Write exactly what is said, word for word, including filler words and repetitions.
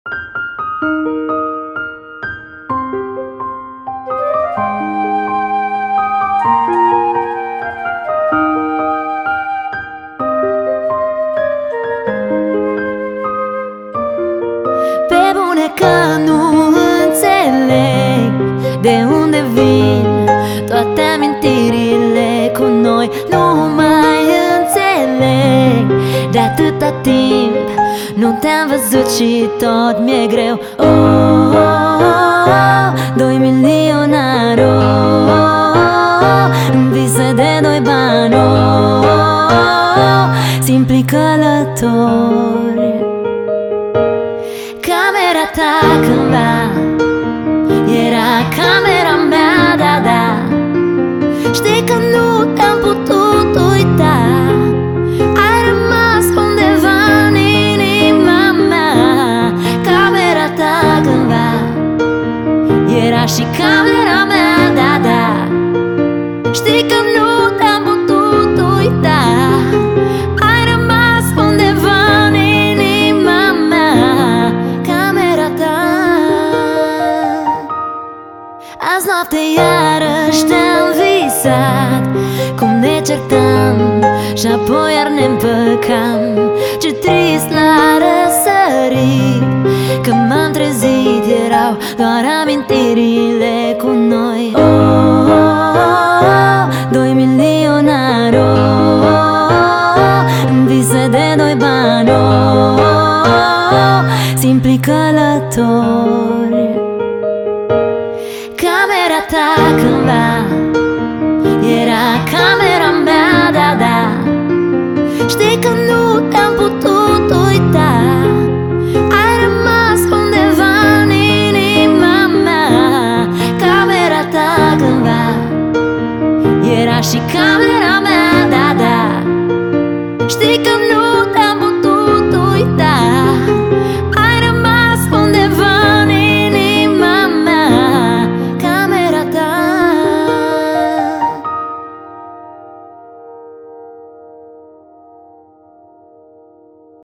Pe bune că nu înțeleg de unde vin toate amintirile cu noi. Nu mai înțeleg de atâta timp, nu te-am văzut și tot mi-e greu. Oh, oh, oh, oh, doi milionari, oh, oh, oh, în vise de doi bani, oh, oh, oh, simpli călători. Camera ta cândva era camera mea, da, da. Știi că nu te-am putut uita, ai rămas undeva în inima mea. Camera ta cândva era și camera mea, da, da. Știi că nu te-am putut uita, ai rămas undeva în inima mea. Camera ta. Azi noapte iarăși te-am visat, cum ne certam și apoi iar ne împăcam. Ce trist la răsărit, că m-am trezit, erau doar amintirile cu noi. Oh, oh, oh, oh, doi milionari, oh, oh, oh, în vise de doi bani, oh, oh, oh, simpli călători. Camera ta cândva era camera mea, da, da. Știi că nu te-am putut uita, ai rămas undeva în inima mea. Camera ta cândva era și camera mea, da, da. Știi că